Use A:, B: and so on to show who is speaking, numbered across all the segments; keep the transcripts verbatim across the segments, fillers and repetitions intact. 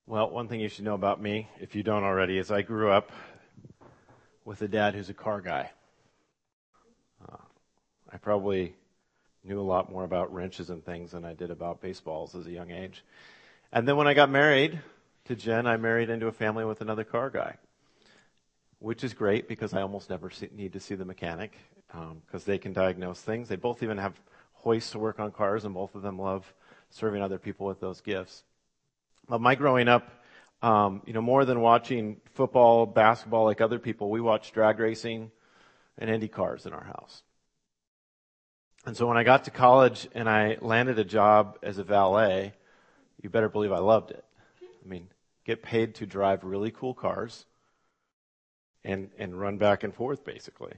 A: Well, one thing you should know about me, if you don't already, is I grew up with a dad who's a car guy. Uh, I probably knew a lot more about wrenches and things than I did about baseballs as a young age. And then when I got married to Jen, I married into a family with another car guy, which is great because I almost never see, need to see the mechanic because um, they can diagnose things. They both even have hoists to work on cars, and both of them love serving other people with those gifts. But my growing up, um, you know, more than watching football, basketball like other people, we watched drag racing and Indy cars in our house. And so when I got to college and I landed a job as a valet, you better believe I loved it. I mean, get paid to drive really cool cars and, and run back and forth, basically.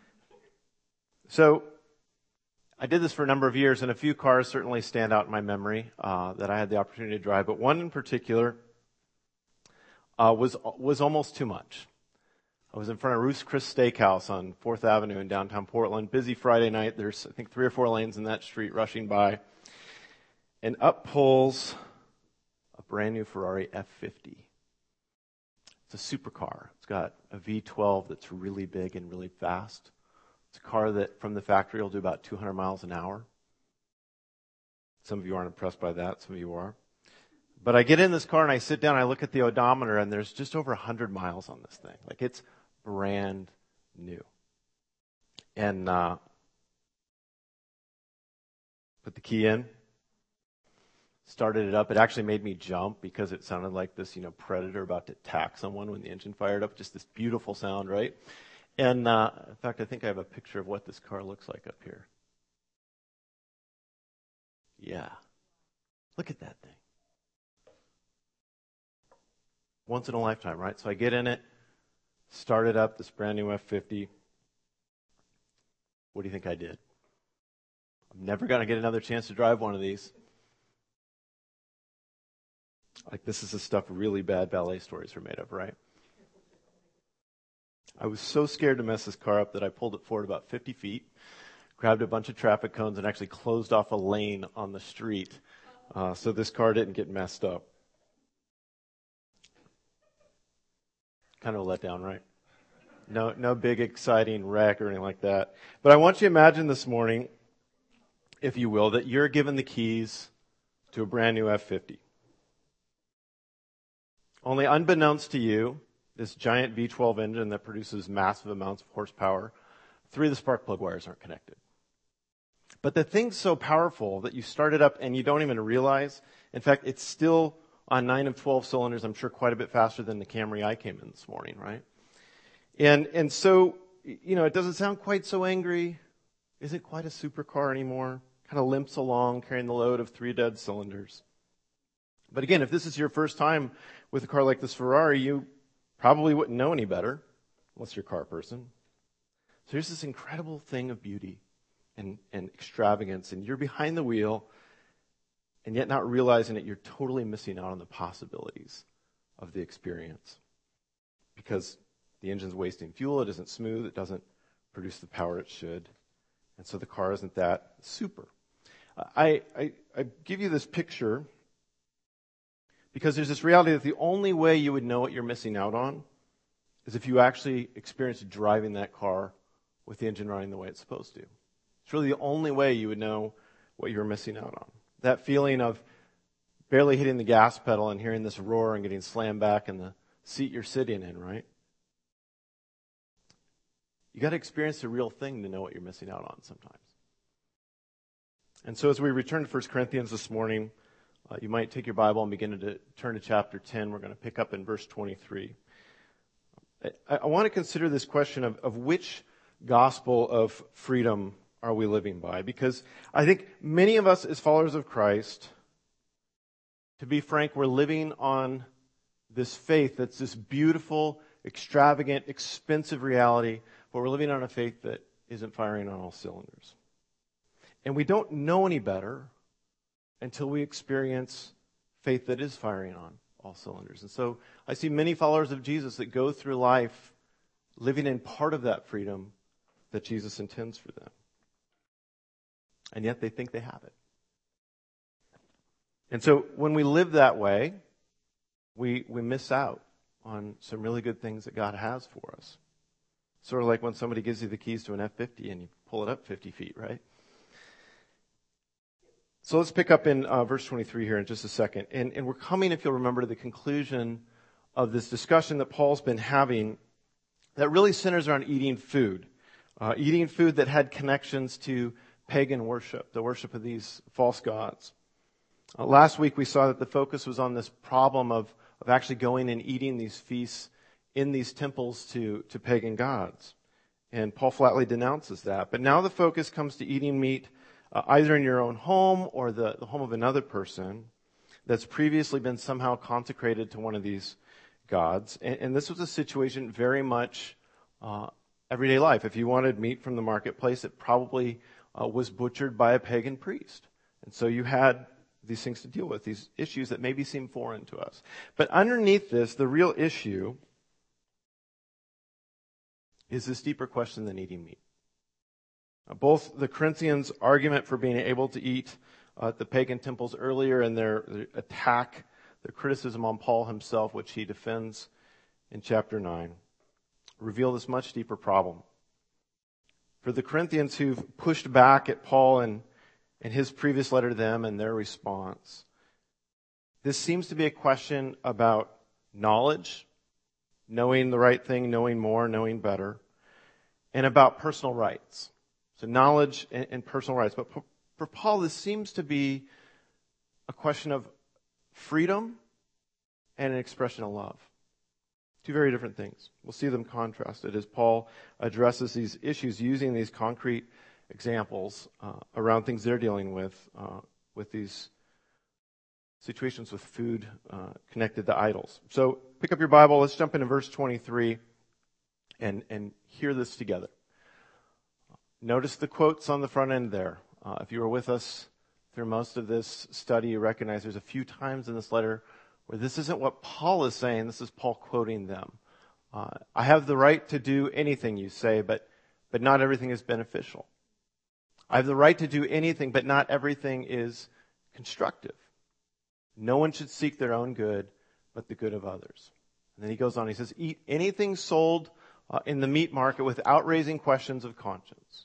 A: So I did this for a number of years, and a few cars certainly stand out in my memory uh, that I had the opportunity to drive. But one in particular uh, was was almost too much. I was in front of Ruth's Chris Steakhouse on fourth Avenue in downtown Portland. Busy Friday night. There's, I think, three or four lanes in that street rushing by. And up pulls a brand new Ferrari F fifty. It's a supercar. It's got a V twelve that's really big and really fast. It's a car that from the factory will do about two hundred miles an hour. Some of you aren't impressed by that. Some of you are. But I get in this car and I sit down, I look at the odometer, and there's just over one hundred miles on this thing. Like, it's brand new. And uh, put the key in, started it up. It actually made me jump because it sounded like this, you know, predator about to attack someone when the engine fired up. Just this beautiful sound, right? And uh, in fact, I think I have a picture of what this car looks like up here. Yeah. Look at that thing. Once in a lifetime, right? So I get in it, start it up, this brand new F fifty. What do you think I did? I'm never going to get another chance to drive one of these. Like, this is the stuff really bad ballet stories are made of, right? I was so scared to mess this car up that I pulled it forward about fifty feet, grabbed a bunch of traffic cones, and actually closed off a lane on the street uh, so this car didn't get messed up. Kind of a letdown, right? No, no big exciting wreck or anything like that. But I want you to imagine this morning, if you will, that you're given the keys to a brand new F fifty. Only unbeknownst to you, this giant V twelve engine that produces massive amounts of horsepower, three of the spark plug wires aren't connected. But the thing's so powerful that you start it up and you don't even realize. In fact, it's still on nine of twelve cylinders, I'm sure quite a bit faster than the Camry I came in this morning, right? And and so, you know, it doesn't sound quite so angry. Isn't quite a supercar anymore. Kind of limps along, carrying the load of three dead cylinders. But again, if this is your first time with a car like this Ferrari, you probably wouldn't know any better, unless you're a car person. So here's this incredible thing of beauty and, and extravagance, and you're behind the wheel, and yet not realizing it, you're totally missing out on the possibilities of the experience. Because the engine's wasting fuel, it isn't smooth, it doesn't produce the power it should, and so the car isn't that super. I, I, I give you this picture because there's this reality that the only way you would know what you're missing out on is if you actually experienced driving that car with the engine running the way it's supposed to. It's really the only way you would know what you're missing out on. That feeling of barely hitting the gas pedal and hearing this roar and getting slammed back in the seat you're sitting in, right? You got to experience the real thing to know what you're missing out on sometimes. And so as we return to First Corinthians this morning, Uh, you might take your Bible and begin to turn to chapter ten. We're going to pick up in verse twenty-three. I, I want to consider this question of, of which gospel of freedom are we living by? Because I think many of us as followers of Christ, to be frank, we're living on this faith that's this beautiful, extravagant, expensive reality, but we're living on a faith that isn't firing on all cylinders. And we don't know any better until we experience faith that is firing on all cylinders. And so I see many followers of Jesus that go through life living in part of that freedom that Jesus intends for them. And yet they think they have it. And so when we live that way, we, we miss out on some really good things that God has for us. Sort of like when somebody gives you the keys to an F fifty and you pull it up fifty feet, right? So let's pick up in uh, verse twenty-three here in just a second. And, and we're coming, if you'll remember, to the conclusion of this discussion that Paul's been having that really centers around eating food. Uh, eating food that had connections to pagan worship, the worship of these false gods. Uh, last week we saw that the focus was on this problem of, of actually going and eating these feasts in these temples to, to pagan gods. And Paul flatly denounces that. But now the focus comes to eating meat uh, either in your own home or the, the home of another person that's previously been somehow consecrated to one of these gods. And, and this was a situation very much uh, everyday life. If you wanted meat from the marketplace, it probably uh, was butchered by a pagan priest. And so you had these things to deal with, these issues that maybe seem foreign to us. But underneath this, the real issue is this deeper question than eating meat. Both the Corinthians' argument for being able to eat uh, at the pagan temples earlier and their, their attack, their criticism on Paul himself, which he defends in chapter nine, reveal this much deeper problem. For the Corinthians who've pushed back at Paul and, and his previous letter to them and their response, this seems to be a question about knowledge, knowing the right thing, knowing more, knowing better, and about personal rights. So knowledge and, and personal rights. But for, for Paul, this seems to be a question of freedom and an expression of love. Two very different things. We'll see them contrasted as Paul addresses these issues using these concrete examples uh, around things they're dealing with, uh, with these situations with food uh, connected to idols. So pick up your Bible. Let's jump into verse twenty-three and, and hear this together. Notice the quotes on the front end there. Uh, if you were with us through most of this study, you recognize there's a few times in this letter where this isn't what Paul is saying. This is Paul quoting them. Uh, I have the right to do anything, you say, but, but not everything is beneficial. I have the right to do anything, but not everything is constructive. No one should seek their own good, but the good of others. And then he goes on, he says, eat anything sold uh, in the meat market without raising questions of conscience.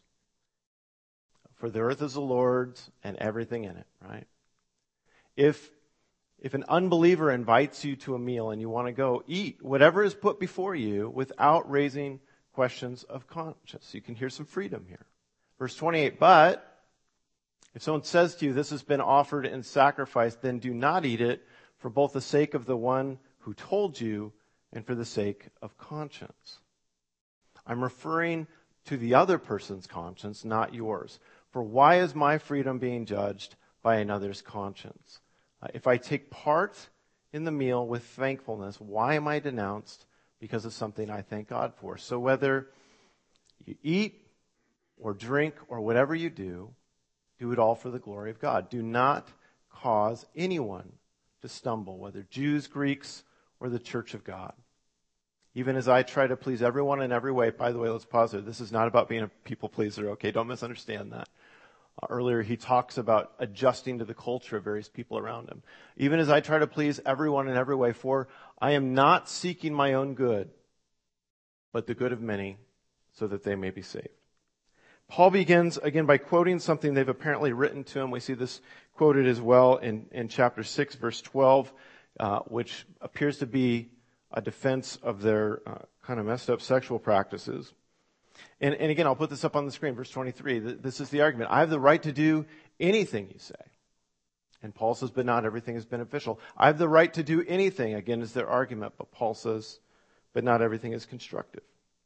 A: For the earth is the Lord's and everything in it, right? If, if an unbeliever invites you to a meal and you want to go, eat whatever is put before you without raising questions of conscience. You can hear some freedom here. Verse twenty-eight, but if someone says to you, this has been offered in sacrifice, then do not eat it for both the sake of the one who told you and for the sake of conscience. I'm referring to the other person's conscience, not yours. For why is my freedom being judged by another's conscience? Uh, if I take part in the meal with thankfulness, why am I denounced because of something I thank God for? So whether you eat or drink or whatever you do, do it all for the glory of God. Do not cause anyone to stumble, whether Jews, Greeks, or the church of God. Even as I try to please everyone in every way. By the way, let's pause there. This is not about being a people pleaser, okay? Don't misunderstand that. Uh, earlier, he talks about adjusting to the culture of various people around him. Even as I try to please everyone in every way, for I am not seeking my own good, but the good of many, so that they may be saved. Paul begins, again, by quoting something they've apparently written to him. We see this quoted as well in, in chapter six, verse twelve, uh, which appears to be a defense of their uh, kind of messed up sexual practices. And, and again, I'll put this up on the screen, verse twenty-three. This is the argument. I have the right to do anything, you say. And Paul says, but not everything is beneficial. I have the right to do anything, again, is their argument. But Paul says, but not everything is constructive.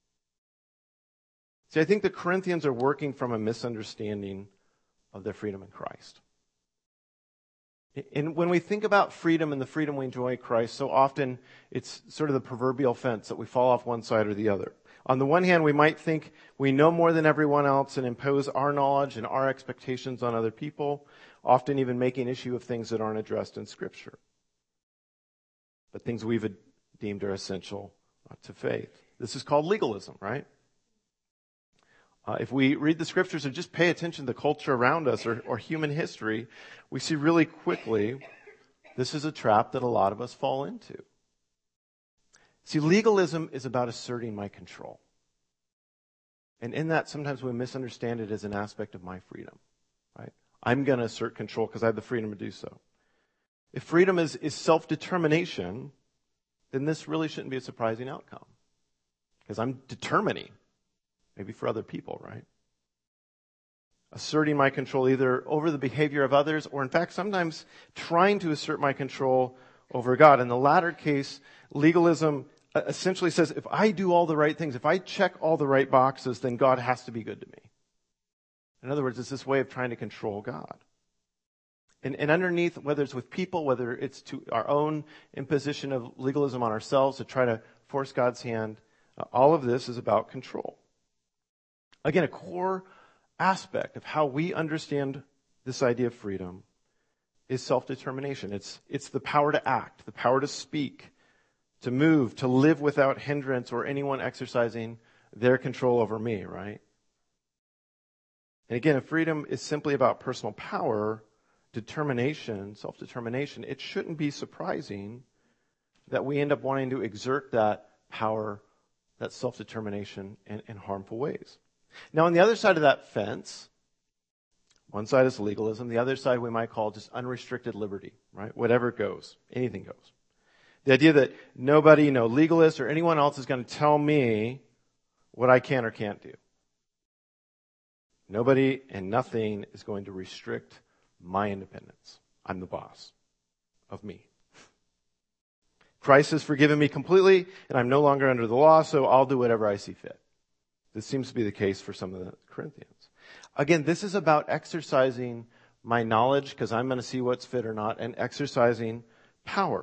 A: See, I think the Corinthians are working from a misunderstanding of their freedom in Christ. And when we think about freedom and the freedom we enjoy in Christ, so often it's sort of the proverbial fence that we fall off one side or the other. On the one hand, we might think we know more than everyone else and impose our knowledge and our expectations on other people, often even making issue of things that aren't addressed in Scripture, but things we've deemed are essential to faith. This is called legalism, right? Uh, if we read the Scriptures and just pay attention to the culture around us or, or human history, we see really quickly This is a trap that a lot of us fall into. See, legalism is about asserting my control. And in that, sometimes we misunderstand it as an aspect of my freedom, right? I'm going to assert control because I have the freedom to do so. If freedom is, is self-determination, then this really shouldn't be a surprising outcome. Because I'm determining, maybe for other people, right? Asserting my control either over the behavior of others or, in fact, sometimes trying to assert my control over God. In the latter case, legalism essentially says, if I do all the right things, if I check all the right boxes, then God has to be good to me. In other words, it's this way of trying to control God. And, and underneath, whether it's with people, whether it's to our own imposition of legalism on ourselves to try to force God's hand, uh, all of this is about control. Again, a core aspect of how we understand this idea of freedom is self-determination. It's, it's the power to act, the power to speak, to move, to live without hindrance or anyone exercising their control over me, right? And again, if freedom is simply about personal power, determination, self-determination, it shouldn't be surprising that we end up wanting to exert that power, that self-determination in, in harmful ways. Now, on the other side of that fence, one side is legalism, the other side we might call just unrestricted liberty, right? Whatever goes, anything goes. The idea that nobody, no legalist or anyone else is going to tell me what I can or can't do. Nobody and nothing is going to restrict my independence. I'm the boss of me. Christ has forgiven me completely, and I'm no longer under the law, so I'll do whatever I see fit. This seems to be the case for some of the Corinthians. Again, this is about exercising my knowledge, because I'm going to see what's fit or not, and exercising power.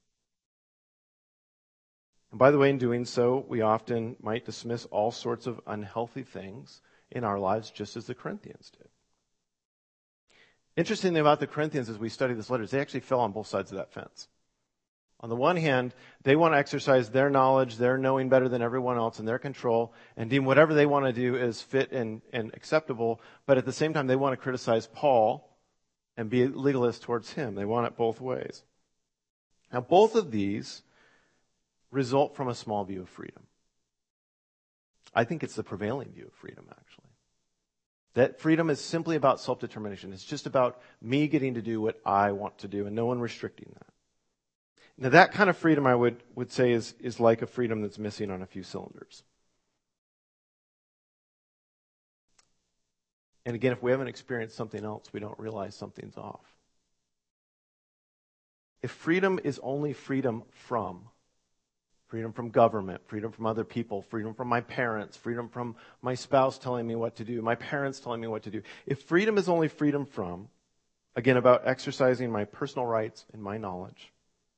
A: And by the way, in doing so, we often might dismiss all sorts of unhealthy things in our lives, just as the Corinthians did. Interesting thing about the Corinthians as we study this letter is they actually fell on both sides of that fence. On the one hand, they want to exercise their knowledge, their knowing better than everyone else, and their control, and deem whatever they want to do as fit and, and acceptable. But at the same time, they want to criticize Paul and be legalist towards him. They want it both ways. Now, both of these result from a small view of freedom. I think it's the prevailing view of freedom, actually. That freedom is simply about self-determination. It's just about me getting to do what I want to do and no one restricting that. Now, that kind of freedom, I would, would say, is, is like a freedom that's missing on a few cylinders. And again, if we haven't experienced something else, we don't realize something's off. If freedom is only freedom from, freedom from government, freedom from other people, freedom from my parents, freedom from my spouse telling me what to do, my parents telling me what to do. If freedom is only freedom from, again, about exercising my personal rights and my knowledge,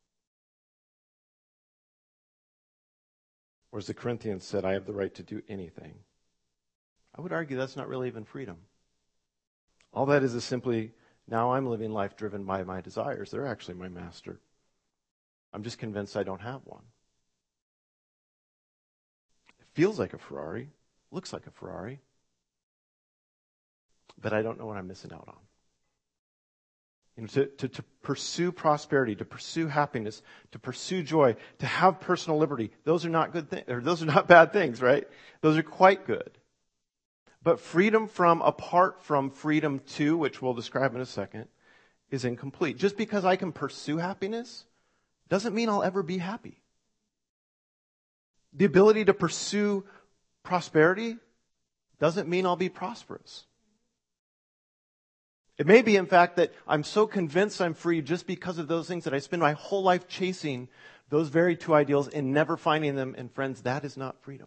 A: or as the Corinthians said, I have the right to do anything, I would argue that's not really even freedom. All that is is simply, now I'm living life driven by my desires. They're actually my master. I'm just convinced I don't have one. It feels like a Ferrari, looks like a Ferrari, but I don't know what I'm missing out on. You know, to, to, to pursue prosperity, to pursue happiness, to pursue joy, to have personal liberty, those are not good things, or those are not bad things, right? Those are quite good. But freedom from, apart from freedom to, which we'll describe in a second, is incomplete. Just because I can pursue happiness doesn't mean I'll ever be happy. The ability to pursue prosperity doesn't mean I'll be prosperous. It may be, in fact, that I'm so convinced I'm free just because of those things that I spend my whole life chasing those very two ideals and never finding them. And friends, that is not freedom.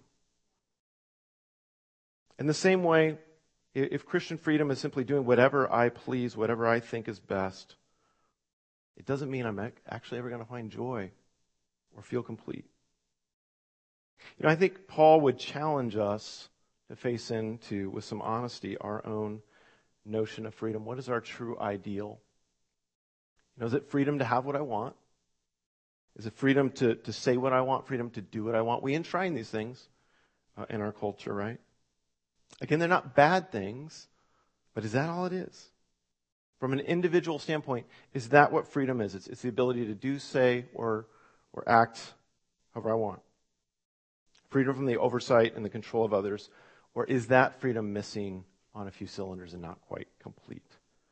A: In the same way, if Christian freedom is simply doing whatever I please, whatever I think is best, it doesn't mean I'm actually ever going to find joy or feel complete. You know, I think Paul would challenge us to face into, with some honesty, our own notion of freedom. What is our true ideal? You know, is it freedom to have what I want? Is it freedom to, to say what I want? Freedom to do what I want? We enshrine these things uh, in our culture, right? Again, they're not bad things, but is that all it is? from an individual standpoint, is that what freedom is? It's, it's the ability to do, say, or, or act however I want. Freedom from the oversight and the control of others. Or is that freedom missing on a few cylinders and not quite complete?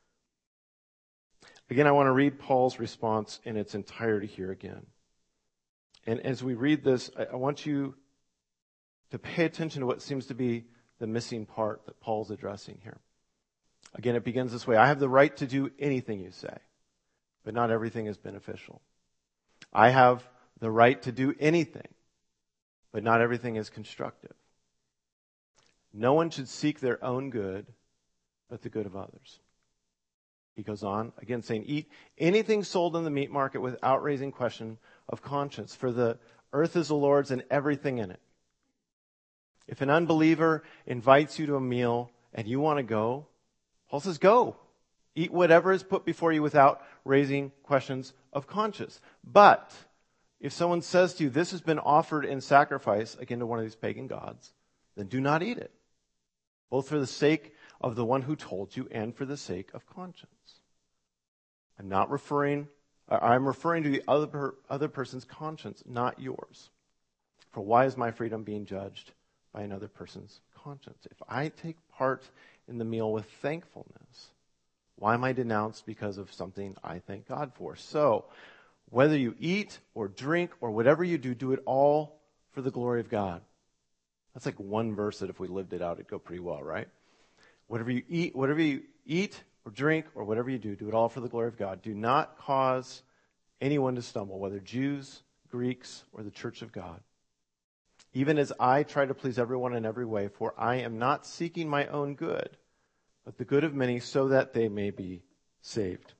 A: Again, I want to read Paul's response in its entirety here again. And as we read this, I, I want you to pay attention to what seems to be the missing part that Paul's addressing here. Again, it begins this way. I have the right to do anything you say, but not everything is beneficial. I have the right to do anything, but not everything is constructive. No one should seek their own good, but the good of others. He goes on, again saying, eat anything sold in the meat market without raising question of conscience, for the earth is the Lord's and everything in it. If an unbeliever invites you to a meal and you want to go, Paul says, go. Eat whatever is put before you without raising questions of conscience. But if someone says to you, this has been offered in sacrifice, again to one of these pagan gods, then do not eat it, both for the sake of the one who told you and for the sake of conscience. I'm not referring, I'm referring to the other, other person's conscience, not yours. For why is my freedom being judged by another person's conscience? If I take part in the meal with thankfulness, why am I denounced because of something I thank God for? So, whether you eat or drink or whatever you do, do it all for the glory of God. That's like one verse that if we lived it out, it'd go pretty well, right? Whatever you eat, whatever you eat or drink or whatever you do, do it all for the glory of God. Do not cause anyone to stumble, whether Jews, Greeks, or the church of God. Even as I try to please everyone in every way, for I am not seeking my own good, but the good of many, so that they may be saved.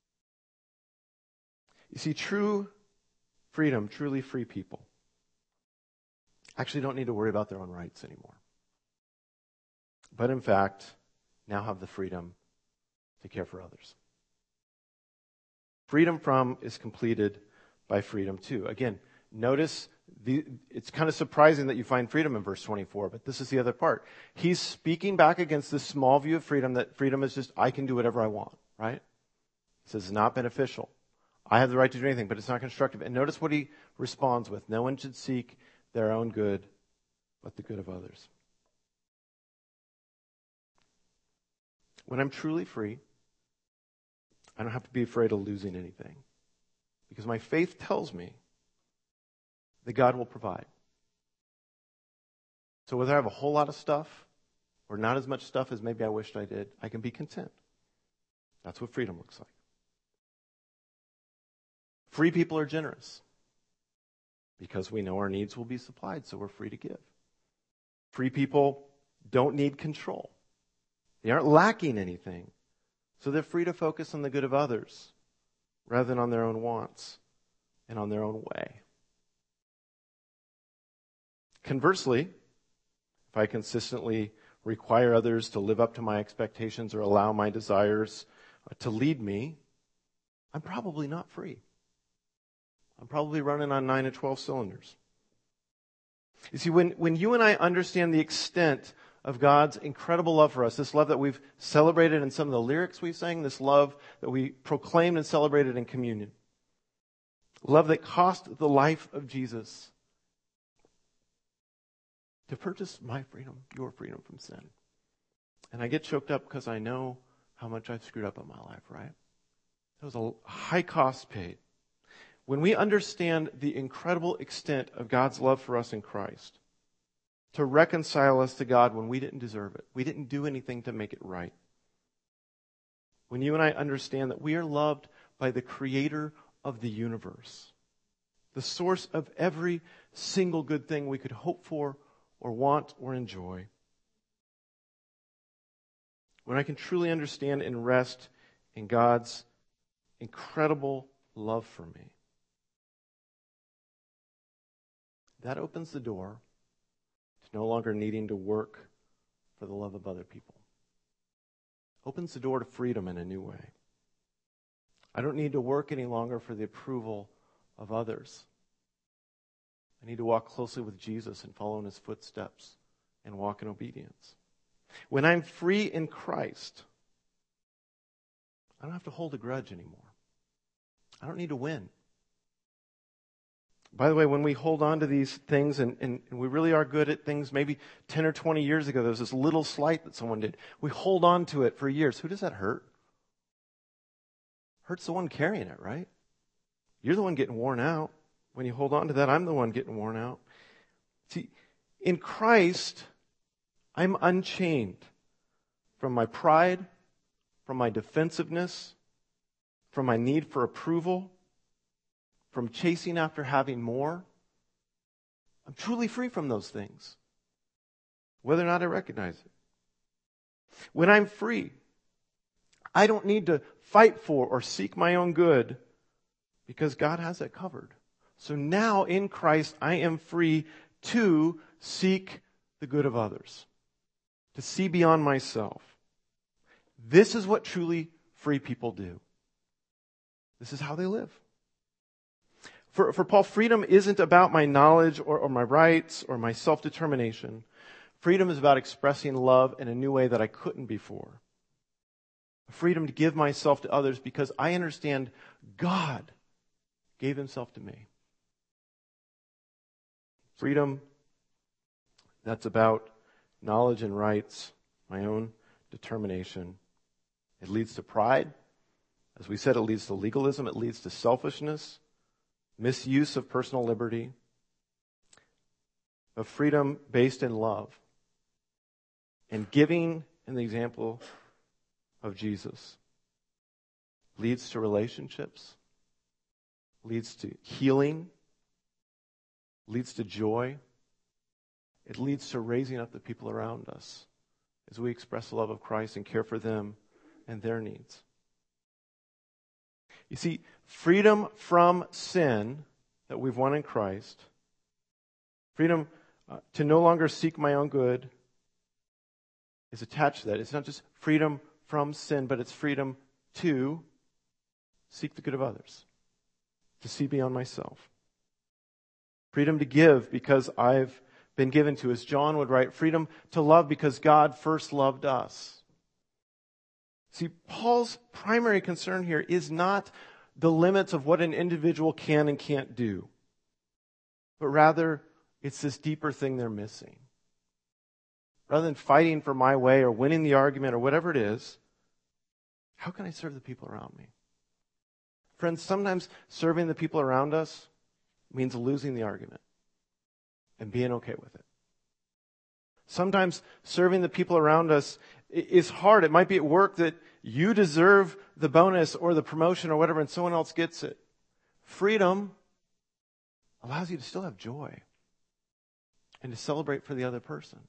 A: You see, true freedom, truly free people, actually don't need to worry about their own rights anymore. But in fact, now have the freedom to care for others. Freedom from is completed by freedom to. Again, notice the, it's kind of surprising that you find freedom in verse twenty-four, but this is the other part. He's speaking back against this small view of freedom, that freedom is just, I can do whatever I want, right? He says it's not beneficial. I have the right to do anything, but it's not constructive. And notice what he responds with. No one should seek their own good, but the good of others. When I'm truly free, I don't have to be afraid of losing anything, because my faith tells me that God will provide. So whether I have a whole lot of stuff or not as much stuff as maybe I wished I did, I can be content. That's what freedom looks like. Free people are generous because we know our needs will be supplied, so we're free to give. Free people don't need control. They aren't lacking anything, so they're free to focus on the good of others rather than on their own wants and on their own way. Conversely, if I consistently require others to live up to my expectations or allow my desires to lead me, I'm probably not free. I'm probably running on nine to twelve cylinders. You see, when, when you and I understand the extent of God's incredible love for us, this love that we've celebrated in some of the lyrics we sang, this love that we proclaimed and celebrated in communion, love that cost the life of Jesus to purchase my freedom, your freedom from sin. And I get choked up because I know how much I've screwed up in my life, right? That was a high cost paid. When we understand the incredible extent of God's love for us in Christ, to reconcile us to God when we didn't deserve it, we didn't do anything to make it right. When you and I understand that we are loved by the Creator of the universe, the source of every single good thing we could hope for or want or enjoy. When I can truly understand and rest in God's incredible love for me, that opens the door to no longer needing to work for the love of other people. Opens the door to freedom in a new way. I don't need to work any longer for the approval of others. I need to walk closely with Jesus and follow in his footsteps and walk in obedience. When I'm free in Christ, I don't have to hold a grudge anymore. I don't need to win. By the way, when we hold on to these things and, and, and we really are good at things, maybe ten or twenty years ago, there was this little slight that someone did. We hold on to it for years. Who does that hurt? Hurts the one carrying it, right? You're the one getting worn out. When you hold on to that, I'm the one getting worn out. See, in Christ, I'm unchained from my pride, from my defensiveness, from my need for approval, from chasing after having more. I'm truly free from those things, whether or not I recognize it. When I'm free, I don't need to fight for or seek my own good because God has that covered. So now in Christ, I am free to seek the good of others, to see beyond myself. This is what truly free people do. This is how they live. For, for Paul, freedom isn't about my knowledge or, or my rights or my self-determination. Freedom is about expressing love in a new way that I couldn't before. Freedom to give myself to others because I understand God gave himself to me. Freedom that's about knowledge and rights, my own determination. It leads to pride. As we said, it leads to legalism. It leads to selfishness, misuse of personal liberty. A freedom based in love and giving in the example of Jesus leads to relationships, leads to healing, leads to joy. It leads to raising up the people around us as we express the love of Christ and care for them and their needs. You see, freedom from sin that we've won in Christ, freedom uh, to no longer seek my own good is attached to that. It's not just freedom from sin, but it's freedom to seek the good of others, to see beyond myself. Freedom to give because I've been given to, as John would write, freedom to love because God first loved us. See, Paul's primary concern here is not the limits of what an individual can and can't do, but rather it's this deeper thing they're missing. Rather than fighting for my way or winning the argument or whatever it is, how can I serve the people around me? Friends, sometimes serving the people around us means losing the argument and being okay with it. Sometimes serving the people around us is hard. It might be at work that you deserve the bonus or the promotion or whatever and someone else gets it. Freedom allows you to still have joy and to celebrate for the other person.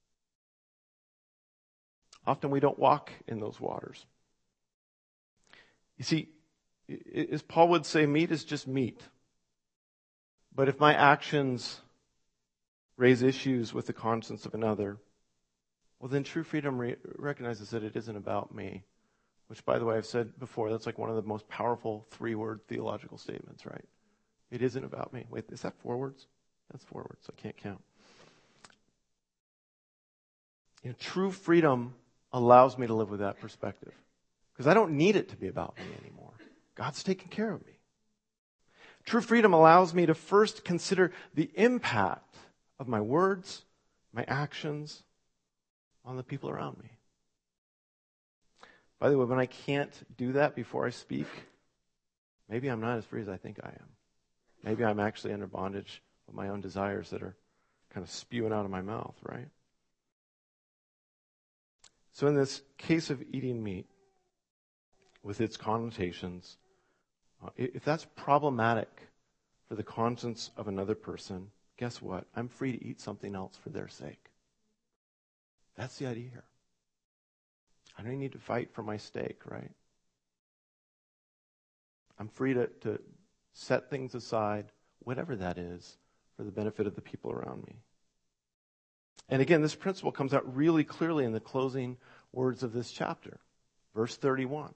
A: Often we don't walk in those waters. You see, as Paul would say, meat is just meat. But if my actions raise issues with the conscience of another, well, then true freedom re- recognizes that it isn't about me. Which, by the way, I've said before, that's like one of the most powerful three-word theological statements, right? It isn't about me. Wait, is that four words? That's four words. I can't count. You know, true freedom allows me to live with that perspective. Because I don't need it to be about me anymore. God's taking care of me. True freedom allows me to first consider the impact of my words, my actions on the people around me. By the way, when I can't do that before I speak, maybe I'm not as free as I think I am. Maybe I'm actually under bondage of my own desires that are kind of spewing out of my mouth, right? So in this case of eating meat, with its connotations, uh, if that's problematic for the conscience of another person, guess what? I'm free to eat something else for their sake. That's the idea here. I don't need to fight for my steak, right? I'm free to, to set things aside, whatever that is, for the benefit of the people around me. And again, this principle comes out really clearly in the closing words of this chapter. Verse thirty-one.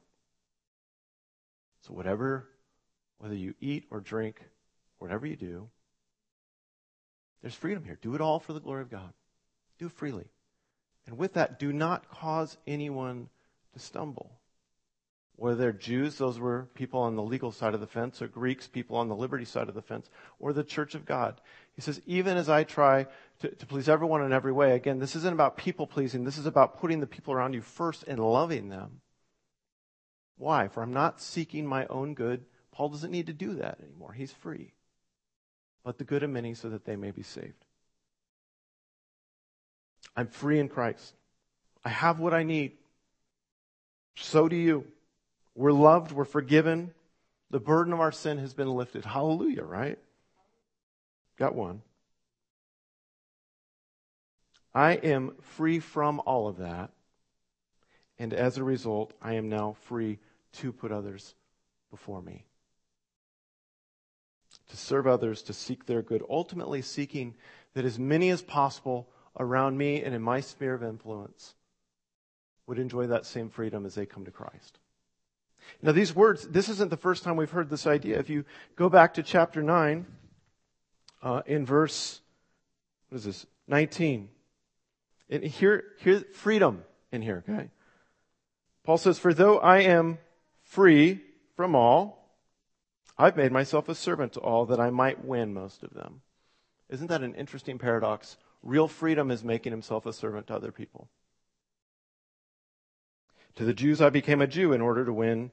A: So whatever, whether you eat or drink, whatever you do, there's freedom here. Do it all for the glory of God. Do it freely. And with that, do not cause anyone to stumble. Whether they're Jews, those were people on the legal side of the fence, or Greeks, people on the liberty side of the fence, or the church of God. He says, even as I try to, to please everyone in every way, again, this isn't about people pleasing. This is about putting the people around you first and loving them. Why? For I'm not seeking my own good. Paul doesn't need to do that anymore. He's free. But the good of many so that they may be saved. I'm free in Christ. I have what I need. So do you. We're loved. We're forgiven. The burden of our sin has been lifted. Hallelujah, right? Got one. I am free from all of that. And as a result, I am now free to put others before me. To serve others, to seek their good, ultimately seeking that as many as possible around me and in my sphere of influence would enjoy that same freedom as they come to Christ. Now these words, this isn't the first time we've heard this idea. If you go back to chapter nine, uh, in verse, what is this, nineteen. And here, here, freedom in here, okay? Paul says, for though I am free from all, I've made myself a servant to all that I might win most of them. Isn't that an interesting paradox? Real freedom is making himself a servant to other people. To the Jews I became a Jew in order to win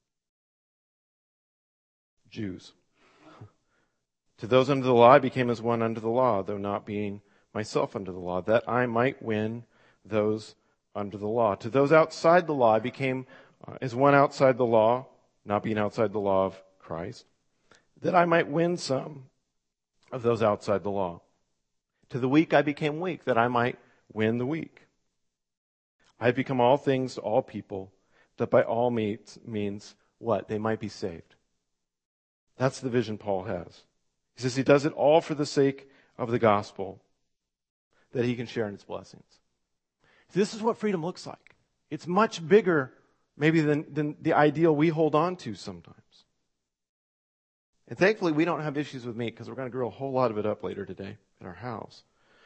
A: Jews. To those under the law I became as one under the law, though not being myself under the law, that I might win those under the law. To those outside the law I became uh, as one outside the law, not being outside the law of Christ, that I might win some of those outside the law. To the weak I became weak, that I might win the weak. I have become all things to all people, that by all means means what? They might be saved. That's the vision Paul has. He says he does it all for the sake of the gospel, that he can share in its blessings. This is what freedom looks like. It's much bigger maybe than, than the ideal we hold on to sometimes. And thankfully we don't have issues with meat because we're going to grill a whole lot of it up later today in our house.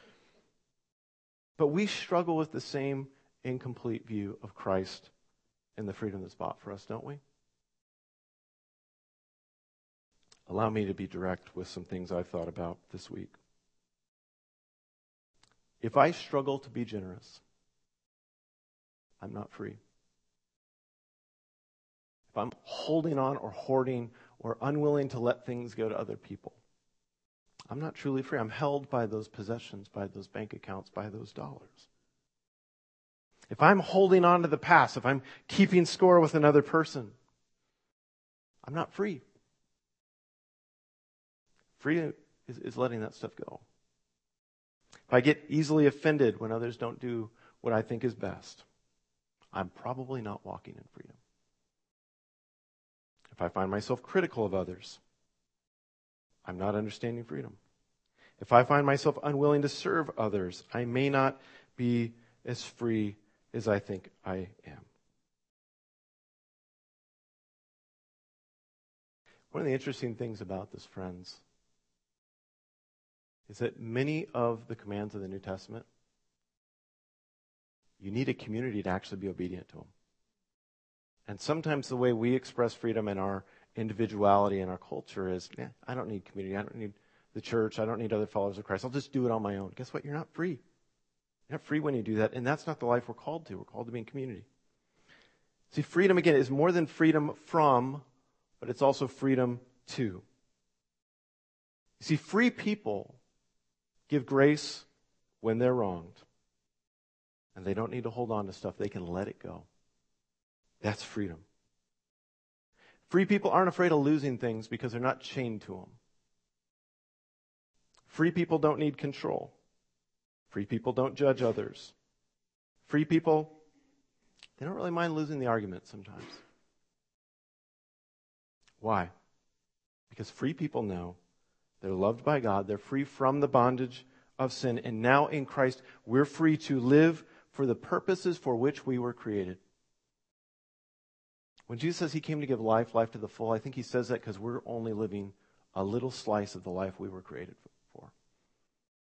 A: But we struggle with the same incomplete view of Christ and the freedom that's bought for us, don't we? Allow me to be direct with some things I've thought about this week. If I struggle to be generous, I'm not free. If I'm holding on or hoarding or unwilling to let things go to other people, I'm not truly free. I'm held by those possessions, by those bank accounts, by those dollars. If I'm holding on to the past, if I'm keeping score with another person, I'm not free. Free is, is letting that stuff go. If I get easily offended when others don't do what I think is best, I'm probably not walking in freedom. If I find myself critical of others, I'm not understanding freedom. If I find myself unwilling to serve others, I may not be as free as I think I am. One of the interesting things about this, friends, is that many of the commands of the New Testament, you need a community to actually be obedient to them. And sometimes the way we express freedom in our individuality and our culture is, yeah, I don't need community. I don't need the church. I don't need other followers of Christ. I'll just do it on my own. Guess what? You're not free. You're not free when you do that. And that's not the life we're called to. We're called to be in community. See, freedom, again, is more than freedom from, but it's also freedom to. You see, free people give grace when they're wronged. And they don't need to hold on to stuff. They can let it go. That's freedom. Free people aren't afraid of losing things because they're not chained to them. Free people don't need control. Free people don't judge others. Free people, they don't really mind losing the argument sometimes. Why? Because free people know they're loved by God. They're free from the bondage of sin. And now in Christ, we're free to live for the purposes for which we were created. When Jesus says he came to give life, life to the full, I think he says that because we're only living a little slice of the life we were created for.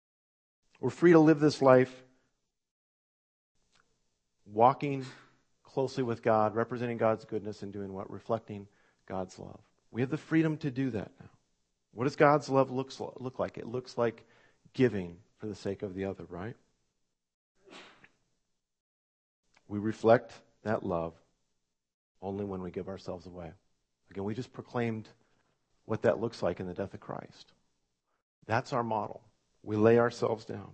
A: We're free to live this life walking closely with God, representing God's goodness and doing what? Reflecting God's love. We have the freedom to do that now. What does God's love looks, look like? It looks like giving for the sake of the other, right? We reflect that love only when we give ourselves away. Again, we just proclaimed what that looks like in the death of Christ. That's our model. We lay ourselves down.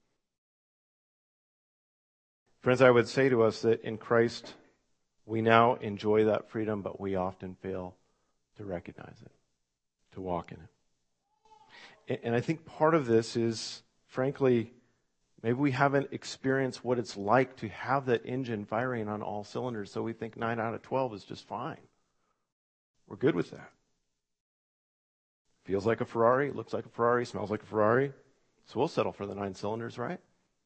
A: Friends, I would say to us that in Christ, we now enjoy that freedom, but we often fail to recognize it, to walk in it. And I think part of this is, frankly, maybe we haven't experienced what it's like to have that engine firing on all cylinders, so we think nine out of twelve is just fine. We're good with that. Feels like a Ferrari, looks like a Ferrari, smells like a Ferrari, so we'll settle for the nine cylinders, right?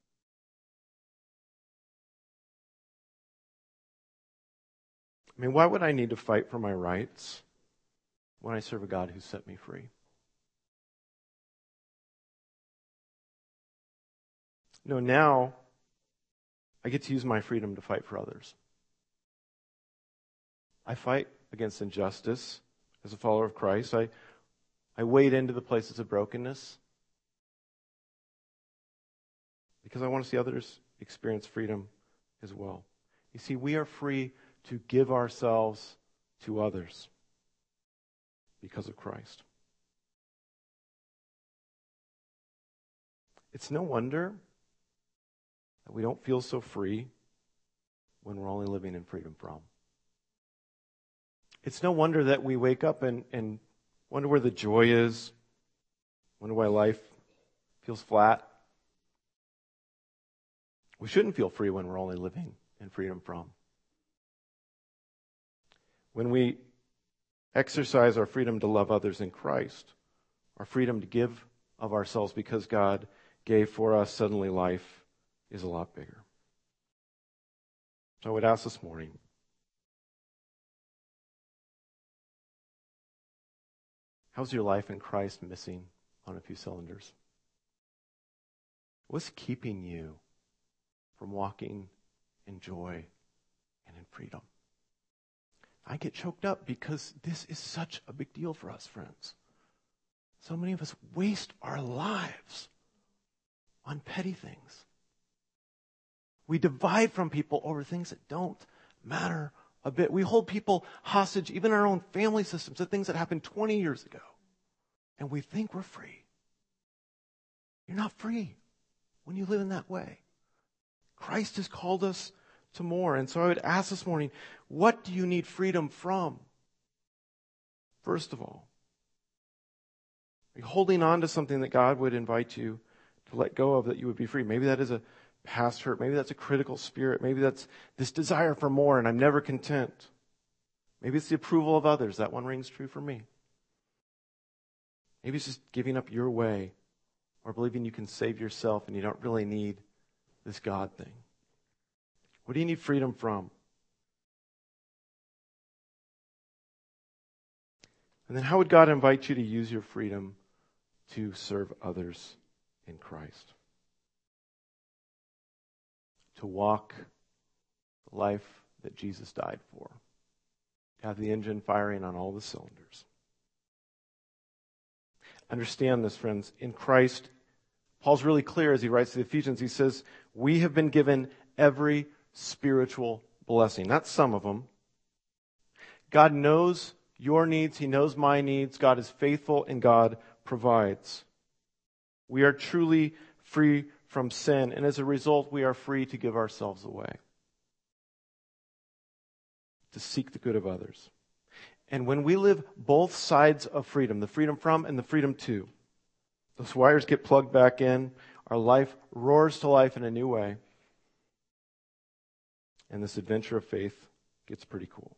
A: I mean, why would I need to fight for my rights when I serve a God who set me free? No, now I get to use my freedom to fight for others. I fight against injustice as a follower of Christ. I, I wade into the places of brokenness because I want to see others experience freedom as well. You see, we are free to give ourselves to others because of Christ. It's no wonder that we don't feel so free when we're only living in freedom from. It's no wonder that we wake up and, and wonder where the joy is, wonder why life feels flat. We shouldn't feel free when we're only living in freedom from. When we exercise our freedom to love others in Christ, our freedom to give of ourselves because God gave for us, suddenly life is a lot bigger. So I would ask this morning, how's your life in Christ missing on a few cylinders? What's keeping you from walking in joy and in freedom? I get choked up because this is such a big deal for us, friends. So many of us waste our lives on petty things. We divide from people over things that don't matter a bit. We hold people hostage, even our own family systems, to things that happened twenty years ago. And we think we're free. You're not free when you live in that way. Christ has called us to more. And so I would ask this morning, what do you need freedom from? First of all, are you holding on to something that God would invite you to let go of that you would be free? Maybe that is a past hurt. Maybe that's a critical spirit. Maybe that's this desire for more and I'm never content. Maybe it's the approval of others. That one rings true for me. Maybe it's just giving up your way or believing you can save yourself and you don't really need this God thing. What do you need freedom from? And then how would God invite you to use your freedom to serve others in Christ? To walk the life that Jesus died for. To have the engine firing on all the cylinders. Understand this, friends. In Christ, Paul's really clear as he writes to the Ephesians. He says, we have been given every spiritual blessing. Not some of them. God knows your needs. He knows my needs. God is faithful and God provides. We are truly free from sin. And as a result, we are free to give ourselves away. To seek the good of others. And when we live both sides of freedom, the freedom from and the freedom to, those wires get plugged back in, our life roars to life in a new way, and this adventure of faith gets pretty cool.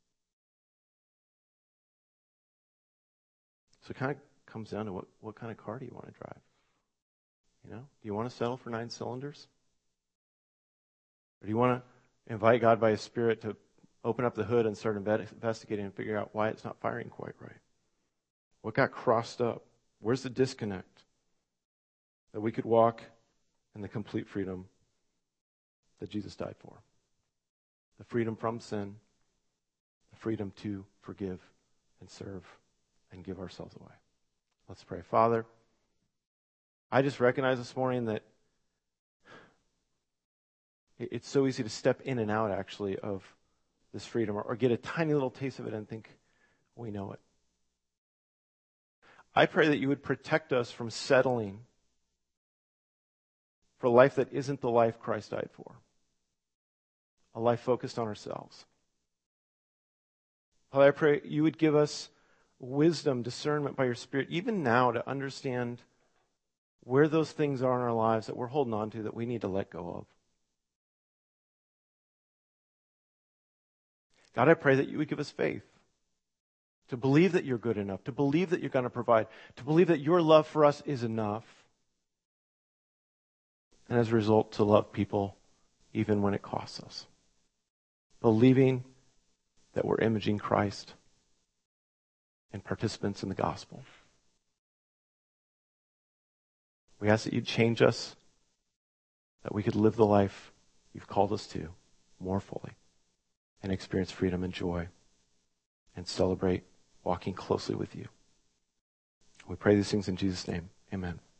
A: So it kind of comes down to what, what kind of car do you want to drive? You know, do you want to settle for nine cylinders? Or do you want to invite God by His Spirit to open up the hood and start investigating and figure out why it's not firing quite right? What got crossed up? Where's the disconnect? That we could walk in the complete freedom that Jesus died for. the freedom from sin, the freedom to forgive and serve and give ourselves away. Let's pray. Father, I just recognize this morning that it's so easy to step in and out, actually, of this freedom or, or get a tiny little taste of it and think we know it. I pray that you would protect us from settling for a life that isn't the life Christ died for, a life focused on ourselves. Father, I pray you would give us wisdom, discernment by your Spirit, even now, to understand where those things are in our lives that we're holding on to that we need to let go of. God, I pray that you would give us faith to believe that you're good enough, to believe that you're going to provide, to believe that your love for us is enough, and as a result, to love people even when it costs us. Believing that we're imaging Christ and participants in the gospel. We ask that you'd change us, that we could live the life you've called us to more fully and experience freedom and joy and celebrate walking closely with you. We pray these things in Jesus' name. Amen.